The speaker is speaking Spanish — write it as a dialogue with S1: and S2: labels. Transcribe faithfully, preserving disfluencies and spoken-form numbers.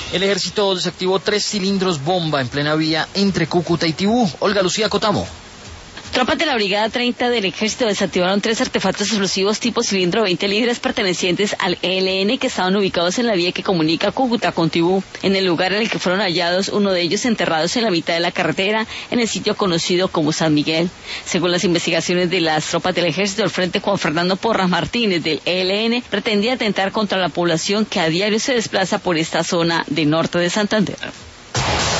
S1: El ejército desactivó tres cilindros bomba en plena vía entre Cúcuta y Tibú. Olga Lucía Cotamo.
S2: Tropas de la Brigada treinta del Ejército desactivaron tres artefactos explosivos tipo cilindro veinte libras pertenecientes al E L N que estaban ubicados en la vía que comunica Cúcuta con Tibú. En el lugar en el que fueron hallados, uno de ellos enterrados en la mitad de la carretera, en el sitio conocido como San Miguel. Según las investigaciones de las tropas del Ejército, el frente Juan Fernando Porras Martínez del E L N pretendía atentar contra la población que a diario se desplaza por esta zona de norte de Santander.